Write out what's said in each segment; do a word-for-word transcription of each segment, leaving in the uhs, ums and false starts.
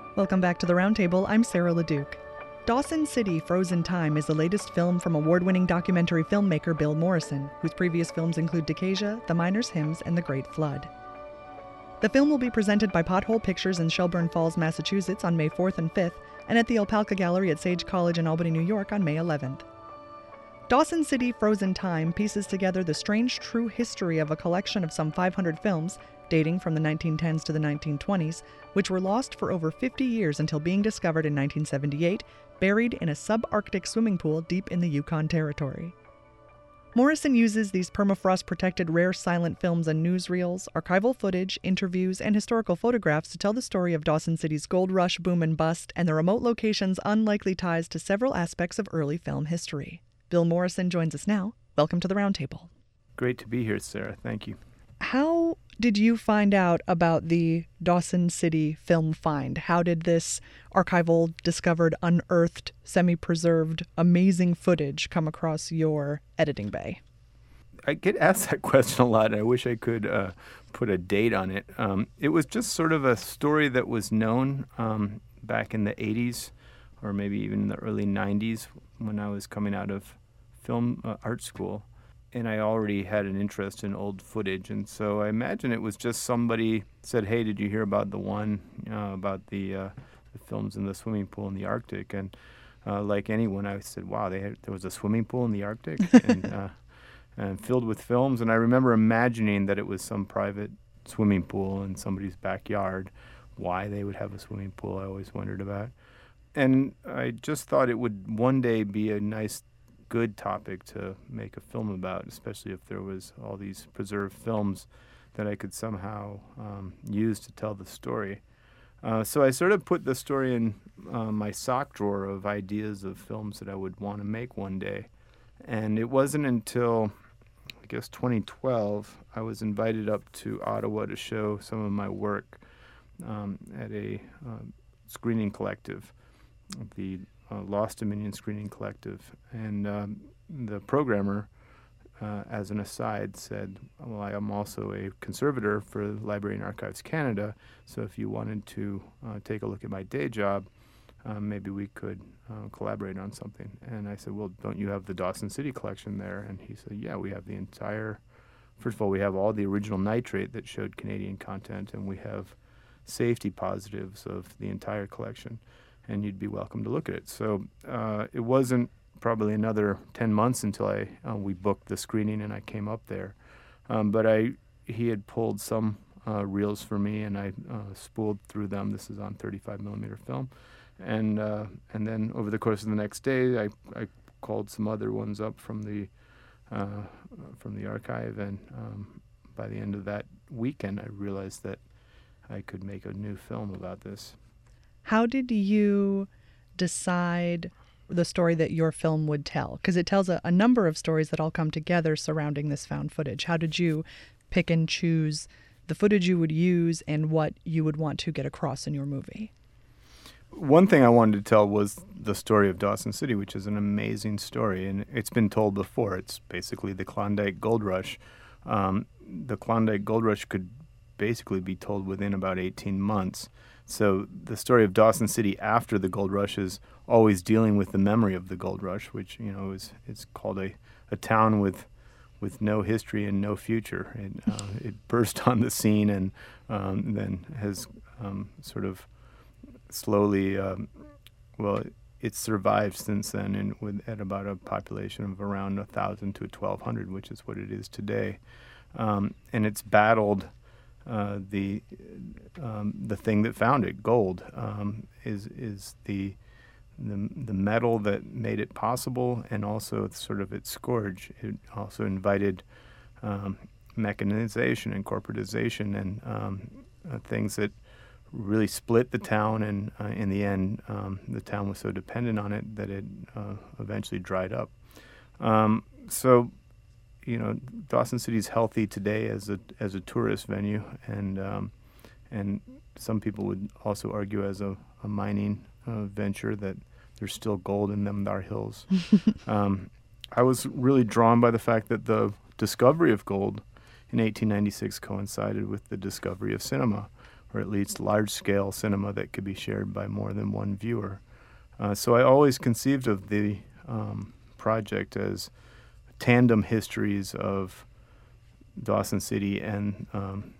Welcome back to the Roundtable. I'm Sarah LeDuc. Dawson City: Frozen Time is the latest film from award-winning documentary filmmaker Bill Morrison, whose previous films include Decasia, The Miner's Hymns, and The Great Flood. The film will be presented by Pothole Pictures in Shelburne Falls, Massachusetts on May fourth and fifth, and at the Alpalka Gallery at Sage College in Albany, New York on May eleventh. Dawson City: Frozen Time pieces together the strange true history of a collection of some five hundred films, dating from the nineteen tens to the nineteen twenties, which were lost for over fifty years until being discovered in nineteen seventy-eight, buried in a subarctic swimming pool deep in the Yukon Territory. Morrison uses these permafrost-protected rare silent films and newsreels, archival footage, interviews, and historical photographs to tell the story of Dawson City's gold rush boom and bust and the remote location's unlikely ties to several aspects of early film history. Bill Morrison joins us now. Welcome to the Roundtable. Great to be here, Sarah. Thank you. How did you find out about the Dawson City film find? How did this archival, discovered, unearthed, semi-preserved, amazing footage come across your editing bay? I get asked that question a lot, and I wish I could uh, put a date on it. Um, it was just sort of a story that was known um, back in the eighties, or maybe even in the early nineties when I was coming out of film uh, art school. And I already had an interest in old footage, and so I imagine it was just somebody said, "Hey, did you hear about the one uh, about the, uh, the films in the swimming pool in the Arctic?" And uh, like anyone, I said, "Wow, they had, there was a swimming pool in the Arctic and, uh, and filled with films." And I remember imagining that it was some private swimming pool in somebody's backyard. Why they would have a swimming pool, I always wondered about. And I just thought it would one day be a nice good topic to make a film about, especially if there was all these preserved films that I could somehow um, use to tell the story. Uh, so I sort of put the story in uh, my sock drawer of ideas of films that I would want to make one day. And it wasn't until, I guess, twenty twelve, I was invited up to Ottawa to show some of my work um, at a uh, screening collective, the Uh, Lost Dominion Screening Collective, and um, the programmer, uh, as an aside, said, "Well, I am also a conservator for Library and Archives Canada, so if you wanted to uh, take a look at my day job, um, maybe we could uh, collaborate on something." And I said, "Well, don't you have the Dawson City collection there?" And he said, "Yeah, we have the entire, first of all, we have all the original nitrate that showed Canadian content, and we have safety positives of the entire collection, and you'd be welcome to look at it." So uh, it wasn't probably another ten months until I uh, we booked the screening and I came up there. Um, but I he had pulled some uh, reels for me, and I uh, spooled through them. This is on thirty-five millimeter film. And uh, and then over the course of the next day, I, I called some other ones up from the uh, from the archive, and um, by the end of that weekend, I realized that I could make a new film about this. How did you decide the story that your film would tell? Because it tells a, a number of stories that all come together surrounding this found footage. How did you pick and choose the footage you would use and what you would want to get across in your movie? One thing I wanted to tell was the story of Dawson City, which is an amazing story, and it's been told before. It's basically the Klondike Gold Rush. Um, the Klondike Gold Rush could basically be told within about eighteen months. So the story of Dawson City after the gold rush is always dealing with the memory of the gold rush, which, you know, is it's called a, a town with with no history and no future. It, uh, it burst on the scene and um, then has um, sort of slowly, um, well, it's survived since then, and with at about a population of around one thousand to twelve hundred, which is what it is today. Um, and it's battled Uh, the um, the thing that found it, gold, um, is is the, the the metal that made it possible, and also sort of its scourge. It also invited um, mechanization and corporatization and um, uh, things that really split the town. And uh, in the end, um, the town was so dependent on it that it uh, eventually dried up. Um, so. You know, Dawson City is healthy today as a as a tourist venue, and um, and some people would also argue as a, a mining uh, venture that there's still gold in them thar hills. um, I was really drawn by the fact that the discovery of gold in eighteen ninety-six coincided with the discovery of cinema, or at least large-scale cinema that could be shared by more than one viewer. Uh, so I always conceived of the um, project as tandem histories of Dawson City and um,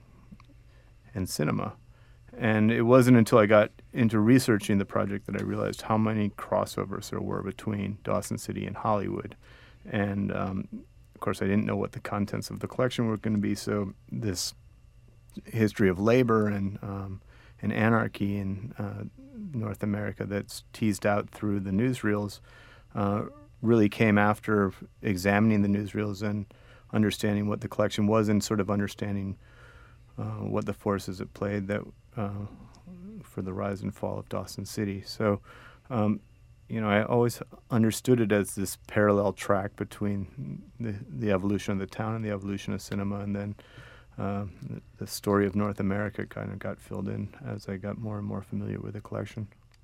and cinema. And it wasn't until I got into researching the project that I realized how many crossovers there were between Dawson City and Hollywood. And um, of course, I didn't know what the contents of the collection were going to be, so this history of labor and um, and anarchy in uh, North America that's teased out through the newsreels uh, really came after examining the newsreels and understanding what the collection was and sort of understanding uh, what the forces at play that uh, for the rise and fall of Dawson City. So, um, you know, I always understood it as this parallel track between the, the evolution of the town and the evolution of cinema, and then uh, the, the story of North America kind of got filled in as I got more and more familiar with the collection.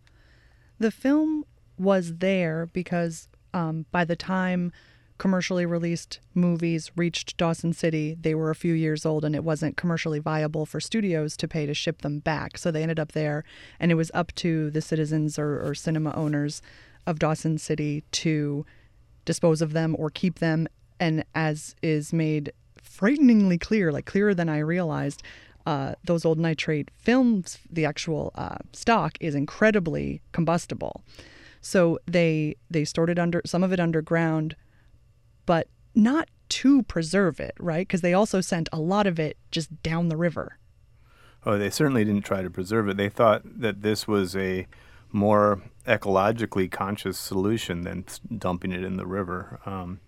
The film was there because um, by the time commercially released movies reached Dawson City, they were a few years old and it wasn't commercially viable for studios to pay to ship them back. So they ended up there, and it was up to the citizens or, or cinema owners of Dawson City to dispose of them or keep them. And as is made frighteningly clear, like clearer than I realized, uh, those old nitrate films, the actual uh, stock is incredibly combustible. So they they stored it under, some of it underground, but not to preserve it, right? Because they also sent a lot of it just down the river. Oh, they certainly didn't try to preserve it. They thought that this was a more ecologically conscious solution than dumping it in the river. Um,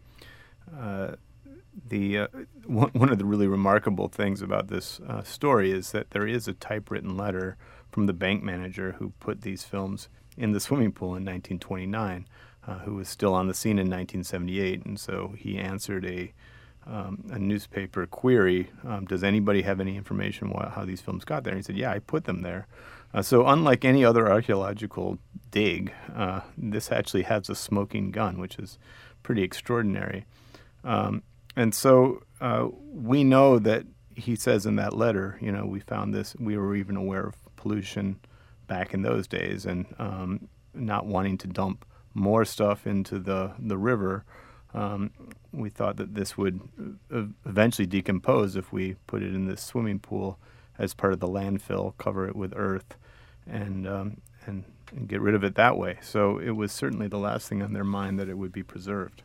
uh, the uh, one, one of the really remarkable things about this uh, story is that there is a typewritten letter from the bank manager who put these films in the swimming pool in nineteen twenty-nine. Uh, who was still on the scene in nineteen seventy-eight, and so he answered a um, a newspaper query, um, does anybody have any information wh- how these films got there? And he said, yeah, I put them there. Uh, so unlike any other archaeological dig, uh, this actually has a smoking gun, which is pretty extraordinary. Um, and so uh, we know that he says in that letter, you know, we found this, we were even aware of pollution back in those days, and um, not wanting to dump more stuff into the, the river, um, we thought that this would uh, eventually decompose if we put it in this swimming pool as part of the landfill, cover it with earth, and, um, and and get rid of it that way. So it was certainly the last thing on their mind that it would be preserved.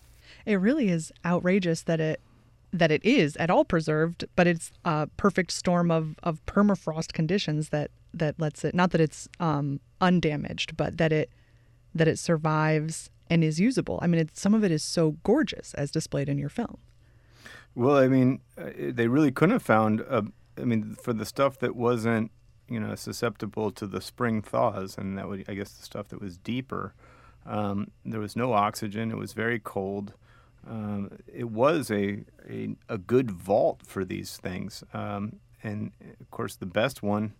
It really is outrageous that it that it is at all preserved, but it's a perfect storm of, of permafrost conditions that, that lets it, not that it's um, undamaged, but that it that it survives and is usable. I mean, it, some of it is so gorgeous as displayed in your film. Well, I mean, uh, they really couldn't have found, a, I mean, for the stuff that wasn't, you know, susceptible to the spring thaws, and that would, I guess, the stuff that was deeper, um, there was no oxygen. It was very cold. Um, it was a, a a good vault for these things. Um, and, of course, the best one,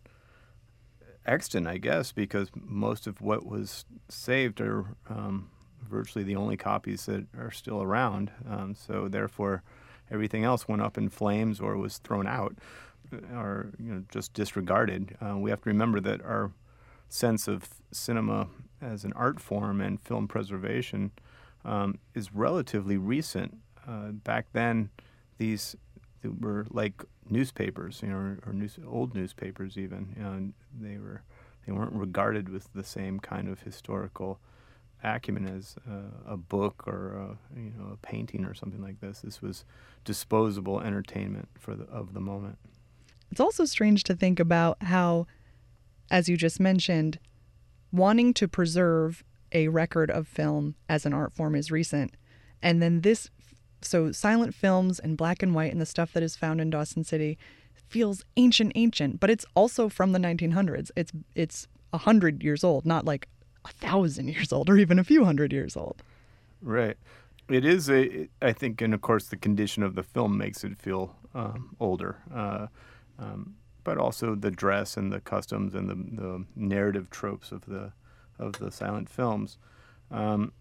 Exton, I guess, because most of what was saved are um, virtually the only copies that are still around. Um, so therefore, everything else went up in flames or was thrown out or you know just disregarded. Uh, we have to remember that our sense of cinema as an art form and film preservation um, is relatively recent. Uh, back then, these were like newspapers, you know, or, or news, old newspapers even. You know, and they were they weren't regarded with the same kind of historical acumen as uh, a book or a, you know a painting or something like this. This was disposable entertainment for the of the moment. It's also strange to think about how, as you just mentioned, wanting to preserve a record of film as an art form is recent, and then this. So silent films and black and white and the stuff that is found in Dawson City feels ancient, ancient, but it's also from the nineteen hundreds. It's it's a hundred years old, not like a thousand years old or even a few hundred years old. Right. It is a, I think, and of course the condition of the film makes it feel um, older, uh, um, but also the dress and the customs and the, the narrative tropes of the of the silent films. Um,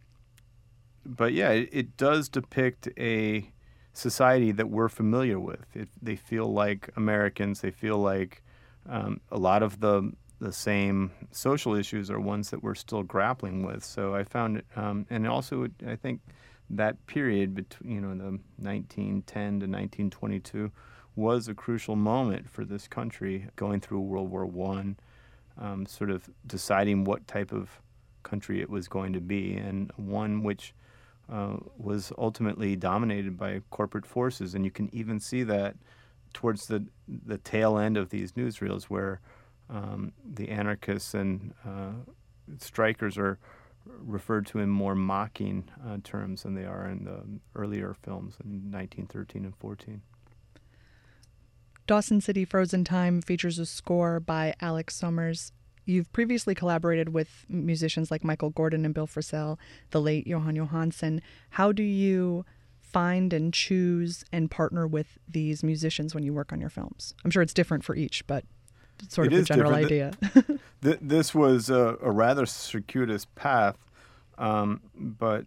But yeah, it, it does depict a society that we're familiar with. It, they feel like Americans. They feel like um, a lot of the the same social issues are ones that we're still grappling with. So I found it, um, and also I think that period between, you know, the nineteen ten to nineteen twenty-two was a crucial moment for this country, going through World War One, um, sort of deciding what type of country it was going to be, and one which uh, was ultimately dominated by corporate forces. And you can even see that towards the the tail end of these newsreels, where um, the anarchists and uh, strikers are referred to in more mocking uh, terms than they are in the earlier films in nineteen thirteen and fourteen. Dawson City Frozen Time features a score by Alex Sommers. You've previously collaborated with musicians like Michael Gordon and Bill Frisell, the late Johan Johansson. How do you find and choose and partner with these musicians when you work on your films? I'm sure it's different for each, but it's sort It of the is general different. idea. Th- this was a, a rather circuitous path, um, but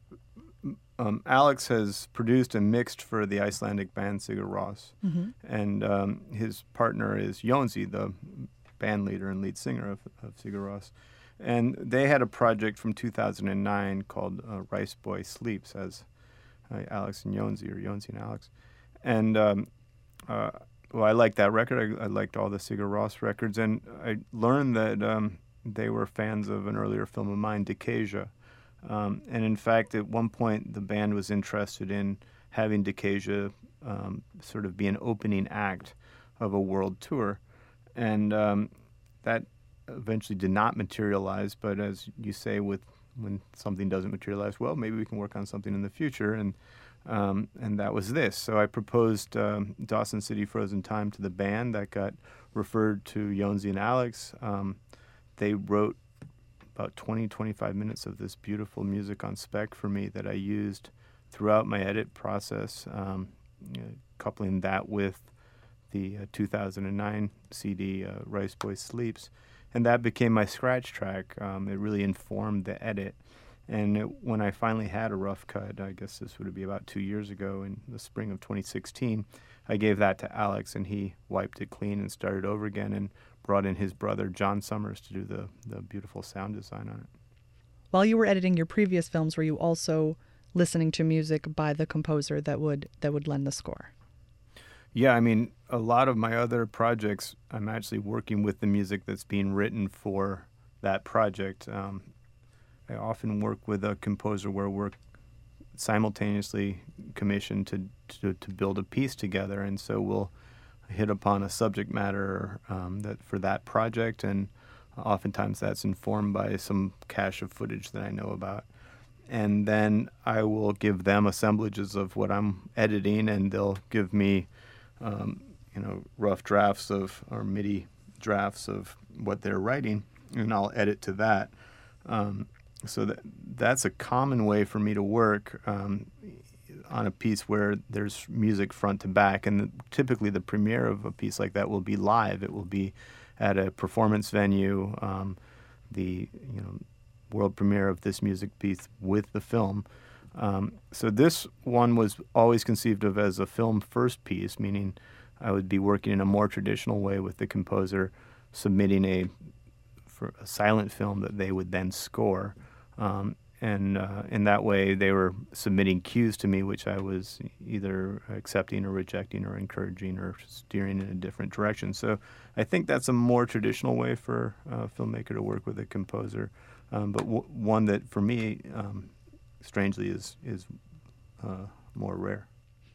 um, Alex has produced and mixed for the Icelandic band Sigur Rós, Mm-hmm. and um, his partner is Jónsi, the band leader and lead singer of, of Sigur Rós. And they had a project from two thousand nine called uh, Rice Boy Sleeps, as uh, Alex and Jónsi, or Jónsi and Alex. And um, uh, well, I liked that record. I, I liked all the Sigur Rós records, and I learned that um, they were fans of an earlier film of mine, Decasia. Um, and in fact, at one point, the band was interested in having Decasia um, sort of be an opening act of a world tour. And um, that eventually did not materialize, but as you say, with when something doesn't materialize, well, maybe we can work on something in the future, and um, and that was this. So I proposed um, Dawson City Frozen Time to the band. That got referred to Jónsi and Alex. Um, they wrote about twenty, twenty-five minutes of this beautiful music on spec for me that I used throughout my edit process, um, you know, coupling that with the uh, two thousand nine C D, uh, Rice Boy Sleeps. And that became my scratch track. Um, it really informed the edit. And it, when I finally had a rough cut, I guess this would be about two years ago in the spring of twenty sixteen, I gave that to Alex, and he wiped it clean and started over again and brought in his brother, John Summers, to do the, the beautiful sound design on it. While you were editing your previous films, were you also listening to music by the composer that would that would lend the score? Yeah, I mean, a lot of my other projects, I'm actually working with the music that's being written for that project. Um, I often work with a composer where we're simultaneously commissioned to, to, to build a piece together, and so we'll hit upon a subject matter um, that for that project, and oftentimes that's informed by some cache of footage that I know about. And then I will give them assemblages of what I'm editing, and they'll give me Um, you know, rough drafts of, or MIDI drafts of what they're writing, and I'll edit to that. Um, so that that's a common way for me to work um, on a piece where there's music front to back. And the, typically the premiere of a piece like that will be live. It will be at a performance venue, um, the you know world premiere of this music piece with the film. Um, so this one was always conceived of as a film first piece, meaning I would be working in a more traditional way with the composer, submitting a, for a silent film that they would then score. Um, and uh, in that way, they were submitting cues to me, which I was either accepting or rejecting or encouraging or steering in a different direction. So I think that's a more traditional way for a filmmaker to work with a composer, um, but w- one that for me, um, strangely, is is uh, more rare.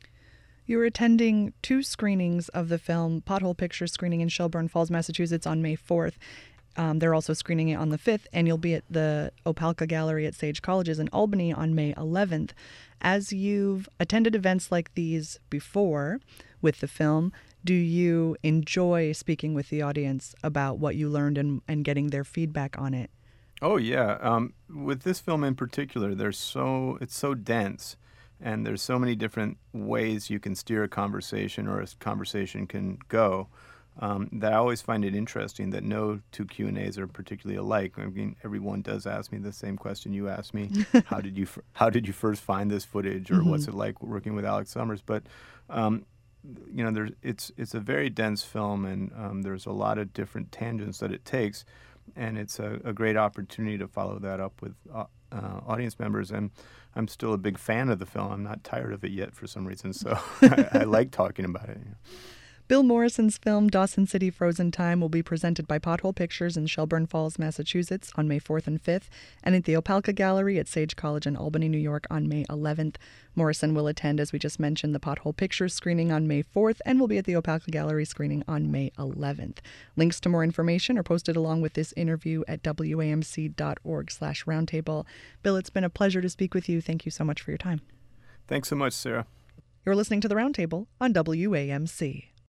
You were attending two screenings of the film, Pothole Pictures screening in Shelburne Falls, Massachusetts on May fourth. Um, they're also screening it on the fifth, and you'll be at the Opalka Gallery at Sage Colleges in Albany on May eleventh. As you've attended events like these before with the film, do you enjoy speaking with the audience about what you learned and, and getting their feedback on it? Oh yeah, um, with this film in particular, there's so it's so dense, and there's so many different ways you can steer a conversation or a conversation can go. Um, that I always find it interesting that no two Q and A's are particularly alike. I mean, everyone does ask me the same question you asked me: How did you f- how did you first find this footage, or mm-hmm. what's it like working with Alex Sommers? But um, you know, there's it's it's a very dense film, and um, there's a lot of different tangents that it takes, and it's a, a great opportunity to follow that up with uh, uh, audience members. And I'm still a big fan of the film. I'm not tired of it yet for some reason, so I, I like talking about it. You know. Bill Morrison's film Dawson City Frozen Time will be presented by Pothole Pictures in Shelburne Falls, Massachusetts on May fourth and fifth, and at the Opelka Gallery at Sage College in Albany, New York on May eleventh. Morrison will attend, as we just mentioned, the Pothole Pictures screening on May fourth and will be at the Opelka Gallery screening on May eleventh. Links to more information are posted along with this interview at W A M C dot org slash roundtable. Bill, it's been a pleasure to speak with you. Thank you so much for your time. Thanks so much, Sarah. You're listening to The Roundtable on W A M C.